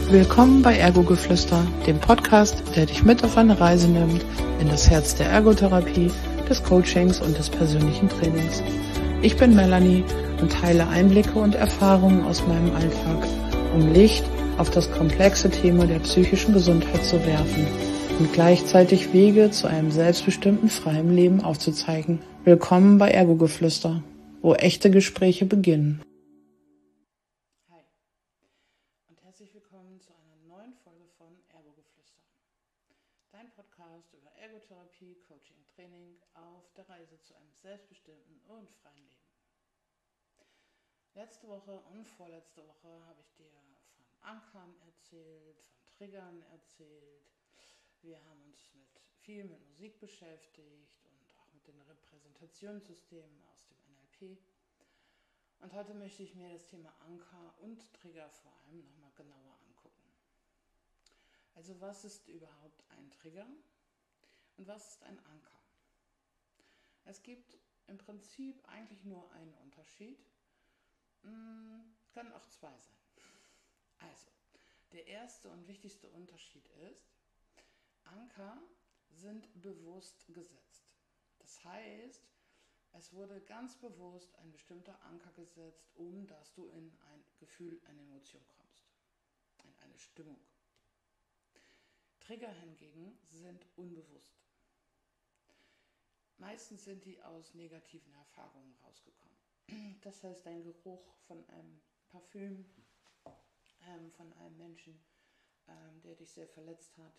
Willkommen bei Ergo-Geflüster, dem Podcast, der dich mit auf eine Reise nimmt in das Herz der Ergotherapie, des Coachings und des persönlichen Trainings. Ich bin Melanie und teile Einblicke und Erfahrungen aus meinem Alltag, um Licht auf das komplexe Thema der psychischen Gesundheit zu werfen und gleichzeitig Wege zu einem selbstbestimmten, freien Leben aufzuzeigen. Willkommen bei Ergo-Geflüster, wo echte Gespräche beginnen. Hi und herzlich willkommen zu einer neuen Folge von Ergo-Geflüster. Dein Podcast über Ergotherapie, Coaching, Training auf der Reise zu einem selbstbestimmten und freien Leben. Letzte Woche und vorletzte Woche habe ich dir von Ankern erzählt, von Triggern erzählt. Wir haben uns viel mit Musik beschäftigt und auch mit den Repräsentationssystemen aus dem NLP. Und heute möchte ich mir das Thema Anker und Trigger vor allem nochmal genauer angucken. Also was ist überhaupt ein Trigger und was ist ein Anker? Es gibt im Prinzip eigentlich nur einen Unterschied, können auch zwei sein. Also, der erste und wichtigste Unterschied ist, Anker sind bewusst gesetzt. Das heißt, es wurde ganz bewusst ein bestimmter Anker gesetzt, um dass du in ein Gefühl, eine Emotion kommst, in eine Stimmung. Trigger hingegen sind unbewusst. Meistens sind die aus negativen Erfahrungen rausgekommen. Das heißt, dein Geruch von einem Parfüm, von einem Menschen, der dich sehr verletzt hat,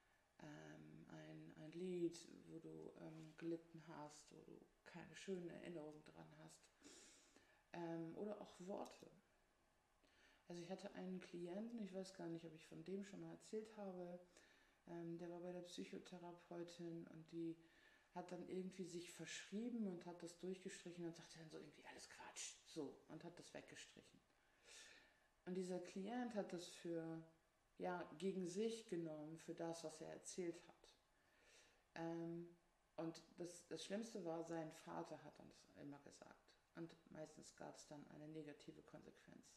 ein Lied, wo du gelitten hast, wo du keine schönen Erinnerungen dran hast, oder auch Worte. Also ich hatte einen Klienten, ich weiß gar nicht, ob ich von dem schon mal erzählt habe, der war bei der Psychotherapeutin und die hat dann irgendwie sich verschrieben und hat das durchgestrichen und sagte dann so irgendwie alles Quatsch, so, und hat das weggestrichen. Und dieser Klient hat das gegen sich genommen, für das, was er erzählt hat. Und das Schlimmste war, sein Vater hat dann das immer gesagt. Und meistens gab es dann eine negative Konsequenz.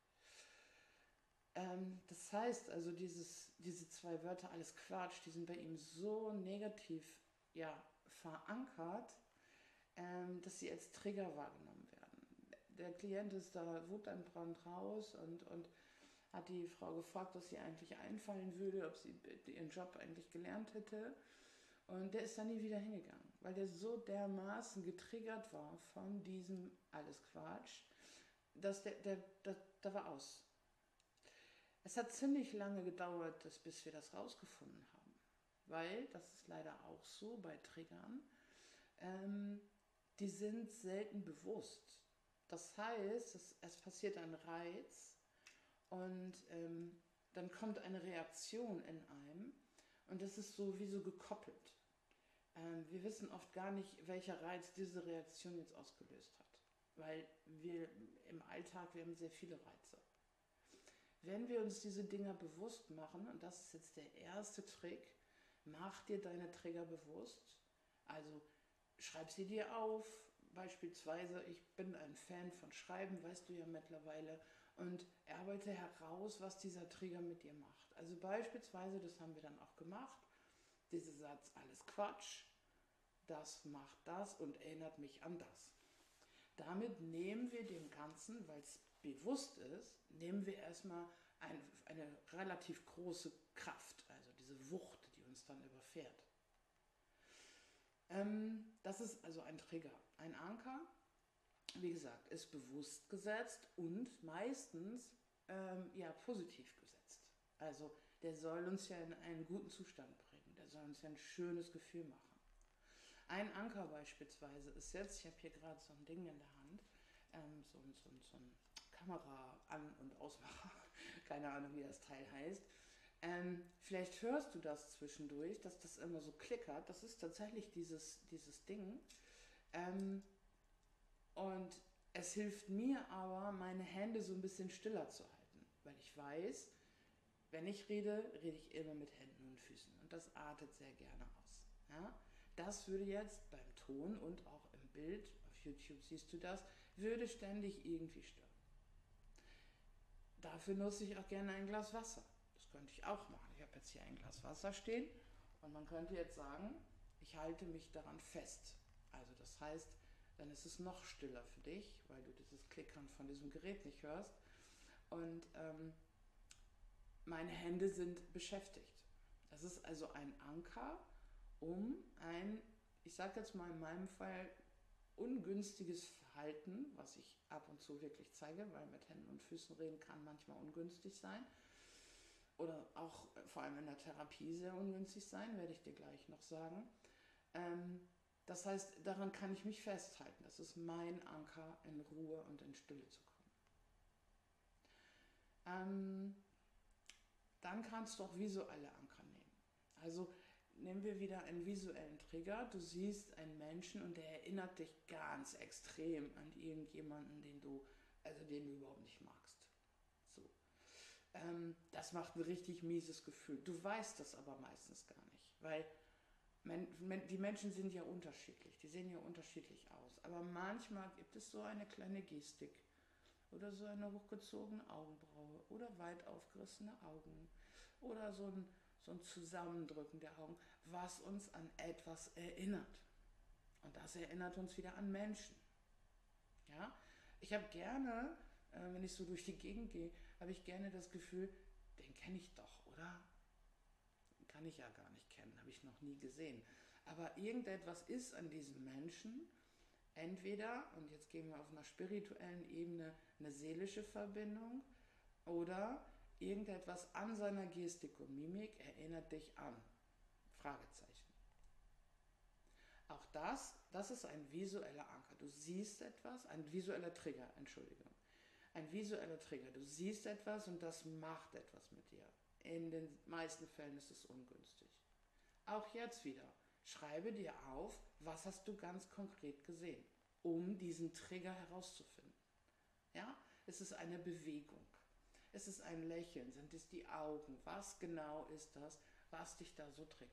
Das heißt also, diese zwei Wörter, alles Quatsch, die sind bei ihm so negativ verankert, dass sie als Trigger wahrgenommen werden. Der Klient ist da wutentbrannt raus und hat die Frau gefragt, was ihr eigentlich einfallen würde, ob sie ihren Job eigentlich gelernt hätte. Und der ist dann nie wieder hingegangen, weil der so dermaßen getriggert war von diesem alles Quatsch, dass der war aus. Es hat ziemlich lange gedauert, bis wir das rausgefunden haben, weil, das ist leider auch so bei Triggern, die sind selten bewusst. Das heißt, es passiert ein Reiz und dann kommt eine Reaktion in einem und das ist so wie so gekoppelt. Wir wissen oft gar nicht, welcher Reiz diese Reaktion jetzt ausgelöst hat, weil wir im Alltag, wir haben sehr viele Reize. Wenn wir uns diese Dinger bewusst machen, und das ist jetzt der erste Trick, mach dir deine Trigger bewusst, also schreib sie dir auf, beispielsweise, ich bin ein Fan von Schreiben, weißt du ja mittlerweile, und arbeite heraus, was dieser Trigger mit dir macht. Also beispielsweise, das haben wir dann auch gemacht, dieser Satz, alles Quatsch, das macht das und erinnert mich an das. Damit nehmen wir dem Ganzen, weil es bewusst ist, nehmen wir erstmal eine relativ große Kraft, also diese Wucht, die uns dann überfährt. Das ist also ein Trigger. Ein Anker, wie gesagt, ist bewusst gesetzt und meistens positiv gesetzt. Also der soll uns ja in einen guten Zustand bringen, der soll uns ja ein schönes Gefühl machen. Ein Anker beispielsweise ist jetzt, ich habe hier gerade so ein Ding in der Hand, so ein Kamera-An- und Ausmacher, keine Ahnung, wie das Teil heißt. Vielleicht hörst du das zwischendurch, dass das immer so klickert. Das ist tatsächlich dieses Ding. Und es hilft mir aber, meine Hände so ein bisschen stiller zu halten, weil ich weiß, wenn ich rede, rede ich immer mit Händen und Füßen und das artet sehr gerne aus. Ja? Das würde jetzt beim Ton und auch im Bild, auf YouTube siehst du das, würde ständig irgendwie stören. Dafür nutze ich auch gerne ein Glas Wasser. könnte ich auch machen. Ich habe jetzt hier ein Glas Wasser stehen und man könnte jetzt sagen, ich halte mich daran fest. Also das heißt, dann ist es noch stiller für dich, weil du dieses Klickern von diesem Gerät nicht hörst. Und meine Hände sind beschäftigt. Das ist also ein Anker, um ein, ich sage jetzt mal in meinem Fall, ungünstiges Verhalten, was ich ab und zu wirklich zeige, weil mit Händen und Füßen reden kann manchmal ungünstig sein oder auch vor allem in der Therapie sehr ungünstig sein, werde ich dir gleich noch sagen. Das heißt, daran kann ich mich festhalten. Das ist mein Anker, in Ruhe und in Stille zu kommen. Dann kannst du auch visuelle Anker nehmen. Also nehmen wir wieder einen visuellen Trigger. Du siehst einen Menschen und der erinnert dich ganz extrem an irgendjemanden, den du überhaupt nicht magst. So. Das macht ein richtig mieses Gefühl. Du weißt das aber meistens gar nicht, weil die Menschen sind ja unterschiedlich, die sehen ja unterschiedlich aus. Aber manchmal gibt es so eine kleine Gestik oder so eine hochgezogene Augenbraue oder weit aufgerissene Augen oder so ein Zusammendrücken der Augen, was uns an etwas erinnert. Und das erinnert uns wieder an Menschen. Ja? Ich habe gerne, wenn ich so durch die Gegend gehe, habe ich gerne das Gefühl, den kenne ich doch, oder? Den kann ich ja gar nicht kennen, habe ich noch nie gesehen. Aber irgendetwas ist an diesem Menschen, entweder, und jetzt gehen wir auf einer spirituellen Ebene, eine seelische Verbindung, oder irgendetwas an seiner Gestik und Mimik erinnert dich an. Fragezeichen. Auch das ist ein visueller Anker. Du siehst etwas, ein visueller Trigger, Entschuldigung. Ein visueller Trigger. Du siehst etwas und das macht etwas mit dir. In den meisten Fällen ist es ungünstig. Auch jetzt wieder. Schreibe dir auf, was hast du ganz konkret gesehen, um diesen Trigger herauszufinden. Ja? Es ist eine Bewegung. Es ist ein Lächeln. Sind es die Augen? Was genau ist das, was dich da so triggert?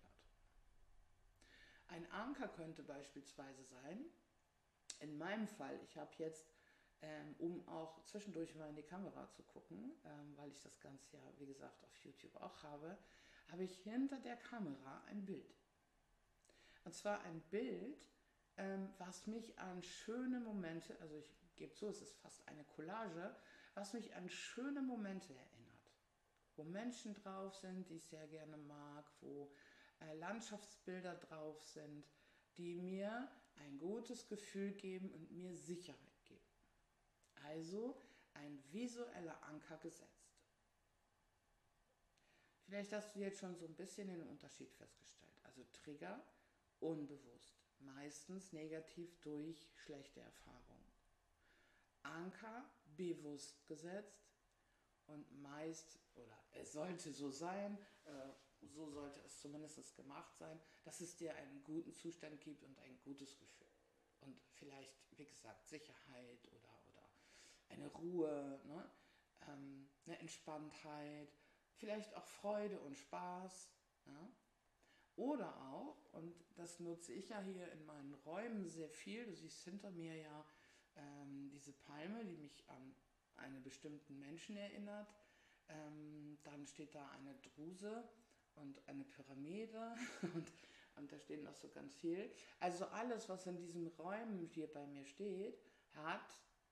Ein Anker könnte beispielsweise sein, in meinem Fall, ich habe jetzt, um auch zwischendurch mal in die Kamera zu gucken, weil ich das Ganze ja, wie gesagt, auf YouTube auch habe ich hinter der Kamera ein Bild. Und zwar ein Bild, was mich an schöne Momente, also ich gebe zu, es ist fast eine Collage, was mich an schöne Momente erinnert. Wo Menschen drauf sind, die ich sehr gerne mag, wo Landschaftsbilder drauf sind, die mir ein gutes Gefühl geben und mir Sicherheit geben. Also ein visueller Anker gesetzt. Vielleicht hast du jetzt schon so ein bisschen den Unterschied festgestellt. Also Trigger unbewusst, meistens negativ durch schlechte Erfahrungen. Anker bewusst gesetzt und meist, oder es sollte so sein, so sollte es zumindest gemacht sein, dass es dir einen guten Zustand gibt und ein gutes Gefühl. Und vielleicht, wie gesagt, Sicherheit oder eine Ruhe, ne? Eine Entspanntheit, vielleicht auch Freude und Spaß. Ja? Oder auch, und das nutze ich ja hier in meinen Räumen sehr viel, du siehst hinter mir ja diese Palme, die mich an einen bestimmten Menschen erinnert. Dann steht da eine Druse und eine Pyramide und da steht noch so ganz viel. Also alles, was in diesen Räumen hier bei mir steht, hat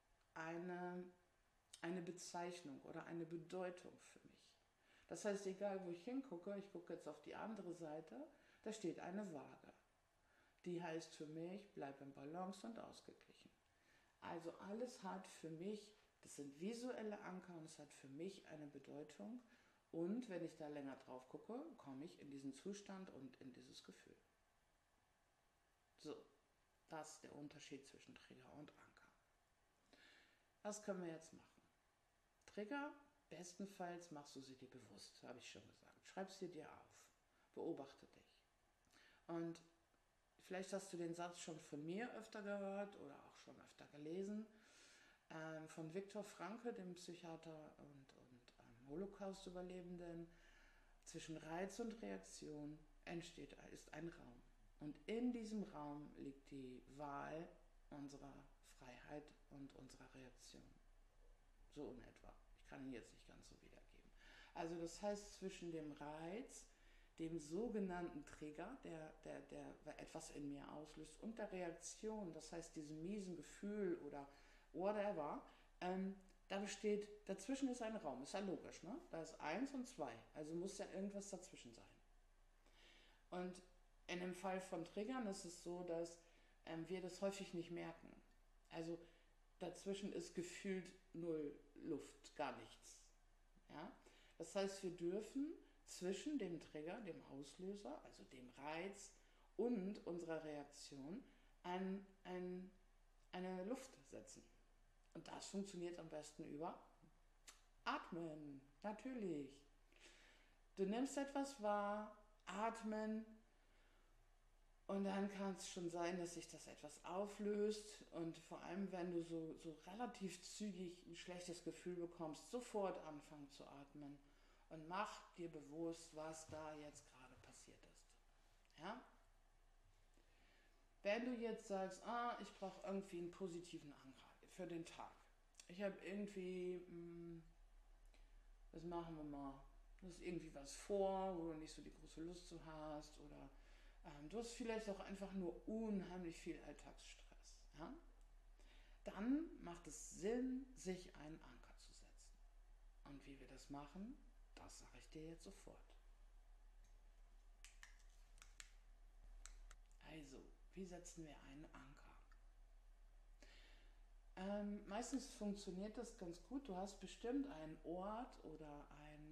eine Bezeichnung oder eine Bedeutung für mich. Das heißt, egal wo ich hingucke, ich gucke jetzt auf die andere Seite, da steht eine Waage. Die heißt für mich, bleib im Balance und ausgeglichen. Also alles hat für mich, das sind visuelle Anker und es hat für mich eine Bedeutung. Und wenn ich da länger drauf gucke, komme ich in diesen Zustand und in dieses Gefühl. So, das ist der Unterschied zwischen Trigger und Anker. Was können wir jetzt machen? Trigger, bestenfalls machst du sie dir bewusst, habe ich schon gesagt. Schreib sie dir auf, beobachte dich. Und vielleicht hast du den Satz schon von mir öfter gehört oder auch schon öfter gelesen, von Viktor Frankl, dem Psychiater und Holocaust-Überlebenden. Zwischen Reiz und Reaktion ist ein Raum. Und in diesem Raum liegt die Wahl unserer Freiheit und unserer Reaktion. So in etwa. Ich kann ihn jetzt nicht ganz so wiedergeben. Also das heißt, zwischen dem Reiz, dem sogenannten Trigger, der etwas in mir auslöst, und der Reaktion, das heißt diesem miesen Gefühl oder whatever, da besteht, dazwischen ist ein Raum, ist ja logisch, ne? Da ist 1 und 2, also muss ja irgendwas dazwischen sein. Und in dem Fall von Triggern ist es so, dass wir das häufig nicht merken. Also dazwischen ist gefühlt null Luft, gar nichts. Ja? Das heißt, wir dürfen zwischen dem Trigger, dem Auslöser, also dem Reiz und unserer Reaktion eine Luft setzen. Und das funktioniert am besten über Atmen, natürlich. Du nimmst etwas wahr, atmen, und dann kann es schon sein, dass sich das etwas auflöst, und vor allem, wenn du so relativ zügig ein schlechtes Gefühl bekommst, sofort anfangen zu atmen und mach dir bewusst, was da jetzt gerade passiert ist. Ja? Wenn du jetzt sagst, ich brauche irgendwie einen positiven Anker für den Tag. Ich habe irgendwie, was machen wir mal? Du hast irgendwie was vor, wo du nicht so die große Lust zu hast, oder du hast vielleicht auch einfach nur unheimlich viel Alltagsstress. Ja? Dann macht es Sinn, sich einen Anker zu setzen. Und wie wir das machen, das sage ich dir jetzt sofort. Also, wie setzen wir einen Anker? Meistens funktioniert das ganz gut. Du hast bestimmt einen Ort oder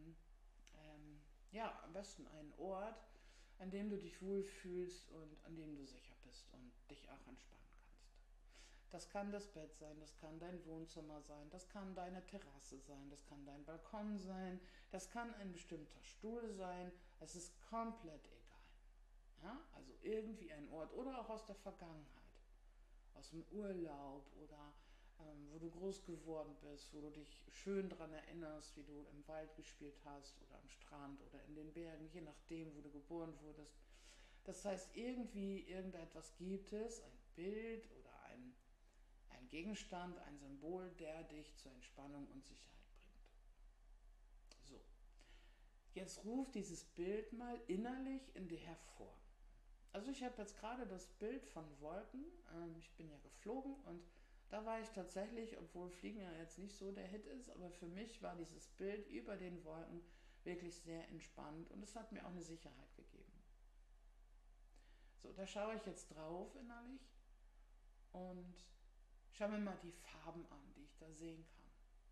am besten einen Ort, an dem du dich wohlfühlst und an dem du sicher bist und dich auch entspannen kannst. Das kann das Bett sein, das kann dein Wohnzimmer sein, das kann deine Terrasse sein, das kann dein Balkon sein, das kann ein bestimmter Stuhl sein, es ist komplett egal. Ja? Also irgendwie ein Ort oder auch aus der Vergangenheit, aus dem Urlaub oder wo du groß geworden bist, wo du dich schön daran erinnerst, wie du im Wald gespielt hast oder am Strand oder in den Bergen, je nachdem, wo du geboren wurdest. Das heißt, irgendetwas gibt es, ein Bild oder ein Gegenstand, ein Symbol, der dich zur Entspannung und Sicherheit bringt. So, jetzt ruf dieses Bild mal innerlich in dir hervor. Also ich habe jetzt gerade das Bild von Wolken, ich bin ja geflogen, und da war ich tatsächlich, obwohl Fliegen ja jetzt nicht so der Hit ist, aber für mich war dieses Bild über den Wolken wirklich sehr entspannt, und es hat mir auch eine Sicherheit gegeben. So, da schaue ich jetzt drauf innerlich und schau mir mal die Farben an, die ich da sehen kann.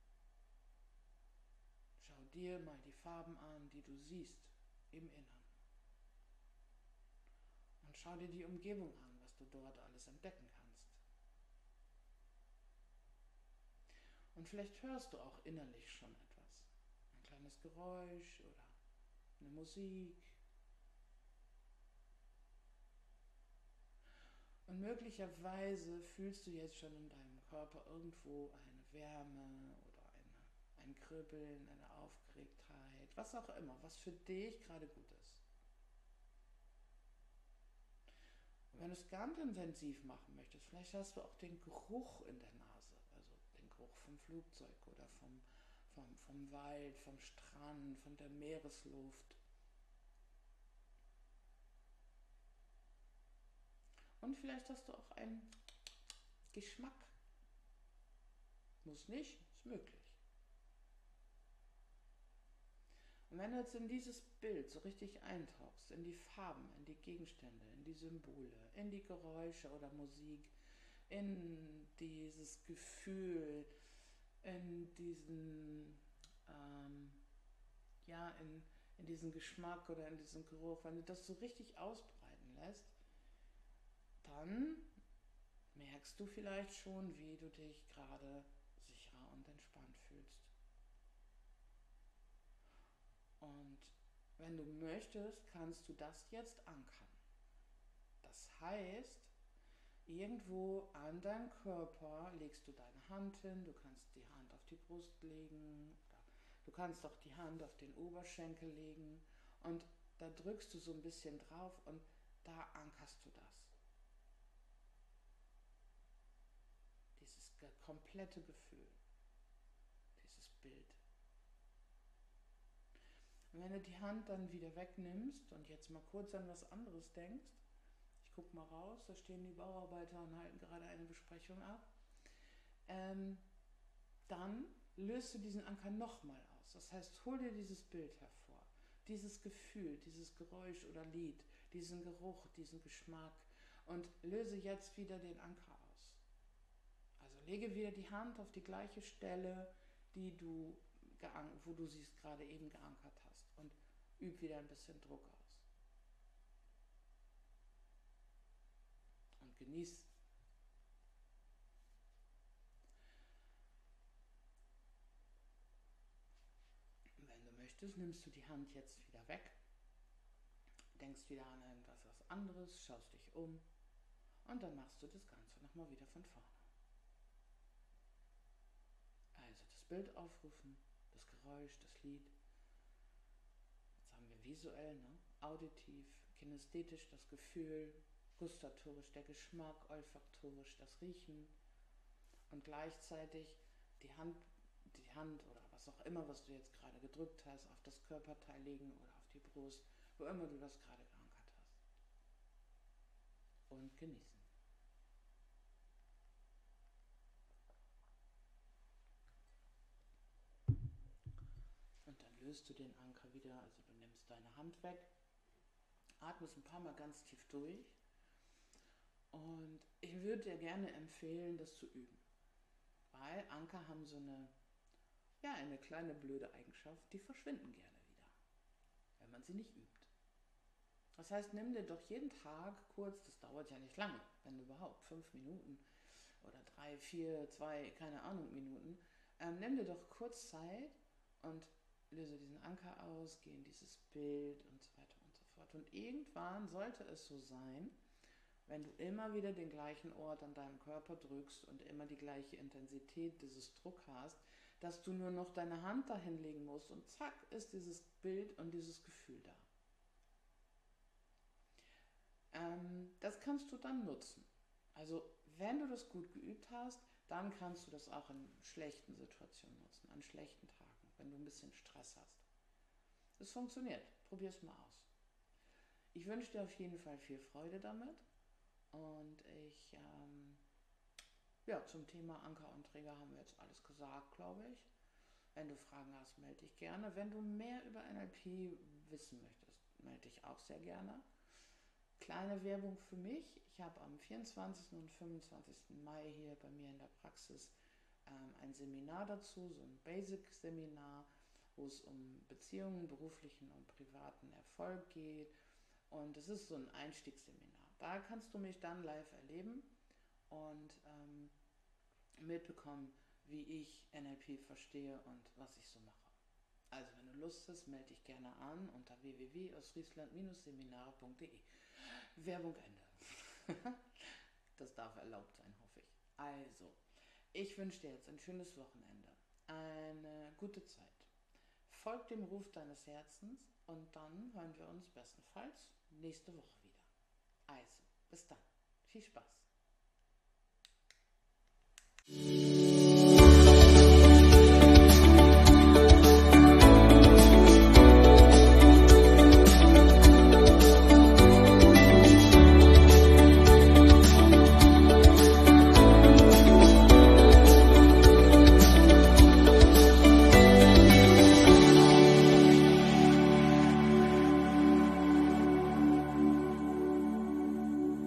Schau dir mal die Farben an, die du siehst im Innern. Und schau dir die Umgebung an, was du dort alles entdecken kannst. Und vielleicht hörst du auch innerlich schon etwas. Ein kleines Geräusch oder eine Musik. Und möglicherweise fühlst du jetzt schon in deinem Körper irgendwo eine Wärme oder ein Kribbeln, eine Aufgeregtheit, was auch immer, was für dich gerade gut ist. Und wenn du es ganz intensiv machen möchtest, vielleicht hast du auch den Geruch in der Nase, also den Geruch vom Flugzeug oder vom Wald, vom Strand, von der Meeresluft. Und vielleicht hast du auch einen Geschmack. Muss nicht, ist möglich. Und wenn du jetzt in dieses Bild so richtig eintauchst, in die Farben, in die Gegenstände, in die Symbole, in die Geräusche oder Musik, in dieses Gefühl, in diesen, in diesen Geschmack oder in diesen Geruch, wenn du das so richtig ausbreiten lässt, dann merkst du vielleicht schon, wie du dich gerade sicherer und entspannt fühlst. Und wenn du möchtest, kannst du das jetzt ankern. Das heißt, irgendwo an deinem Körper legst du deine Hand hin, du kannst die Hand auf die Brust legen, oder du kannst auch die Hand auf den Oberschenkel legen, und da drückst du so ein bisschen drauf und da ankerst du das. Dieses komplette Gefühl, dieses Bild. wenn du die Hand dann wieder wegnimmst und jetzt mal kurz an was anderes denkst, ich guck mal raus, da stehen die Bauarbeiter und halten gerade eine Besprechung ab, dann löst du diesen Anker nochmal aus. Das heißt, hol dir dieses Bild hervor, dieses Gefühl, dieses Geräusch oder Lied, diesen Geruch, diesen Geschmack und löse jetzt wieder den Anker aus. Also lege wieder die Hand auf die gleiche Stelle, wo du sie gerade eben geankert hast und üb wieder ein bisschen Druck aus. Und genieß. Wenn du möchtest, nimmst du die Hand jetzt wieder weg, denkst wieder an was anderes, schaust dich um und dann machst du das Ganze nochmal wieder von vorne. Also das Bild aufrufen, das Geräusch, das Lied. Jetzt haben wir visuell, ne? Auditiv, kinästhetisch das Gefühl, gustatorisch der Geschmack, olfaktorisch das Riechen und gleichzeitig die Hand oder was auch immer, was du jetzt gerade gedrückt hast, auf das Körperteil legen oder auf die Brust, wo immer du das gerade geankert hast. Und genießen. Und dann löst du den Anker wieder, also du nimmst deine Hand weg, atmest ein paar Mal ganz tief durch und ich würde dir gerne empfehlen, das zu üben. Weil Anker haben so eine kleine blöde Eigenschaft, die verschwinden gerne wieder, wenn man sie nicht übt. Das heißt, nimm dir doch jeden Tag kurz, das dauert ja nicht lange, wenn überhaupt, 5 Minuten oder 3, 4, 2, keine Ahnung, Minuten, nimm dir doch kurz Zeit und löse diesen Anker aus, geh in dieses Bild und so weiter und so fort. Und irgendwann sollte es so sein, wenn du immer wieder den gleichen Ort an deinem Körper drückst und immer die gleiche Intensität dieses Druck hast, dass du nur noch deine Hand dahin legen musst und zack ist dieses Bild und dieses Gefühl da. Das kannst du dann nutzen. Also wenn du das gut geübt hast, dann kannst du das auch in schlechten Situationen nutzen, an schlechten Tagen, wenn du ein bisschen Stress hast. Es funktioniert, probier es mal aus. Ich wünsche dir auf jeden Fall viel Freude damit und zum Thema Anker und Trigger haben wir jetzt alles gesagt, glaube ich. Wenn du Fragen hast, melde dich gerne. Wenn du mehr über NLP wissen möchtest, melde dich auch sehr gerne. Kleine Werbung für mich. Ich habe am 24. und 25. Mai hier bei mir in der Praxis ein Seminar dazu, so ein Basic-Seminar, wo es um Beziehungen, beruflichen und privaten Erfolg geht. Und es ist so ein Einstiegsseminar. Da kannst du mich dann live erleben und mitbekommen, wie ich NLP verstehe und was ich so mache. Also wenn du Lust hast, melde dich gerne an unter www.ausfriesland-seminare.de. Werbung Ende. Das darf erlaubt sein, hoffe ich. Also, ich wünsche dir jetzt ein schönes Wochenende, eine gute Zeit. Folg dem Ruf deines Herzens und dann hören wir uns bestenfalls nächste Woche wieder. Also, bis dann. Viel Spaß.